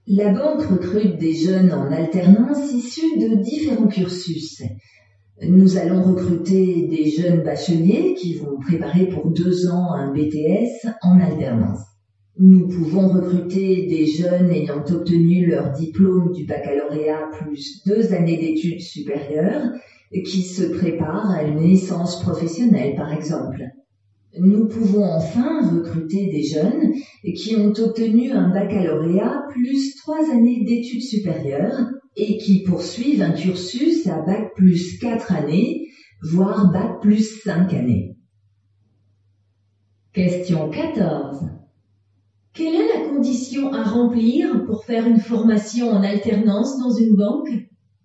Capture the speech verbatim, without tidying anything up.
La banque recrute des jeunes en alternance issus de différents cursus. Nous allons recruter des jeunes bacheliers qui vont préparer pour deux ans un B T S en alternance. Nous pouvons recruter des jeunes ayant obtenu leur diplôme du baccalauréat plus deux années d'études supérieures qui se préparent à une licence professionnelle par exemple. Nous pouvons enfin recruter des jeunes qui ont obtenu un baccalauréat plus trois années d'études supérieures et qui poursuivent un cursus à bac plus quatre années, voire bac plus cinq années. Question quatorze. Quelle est la condition à remplir pour faire une formation en alternance dans une banque ?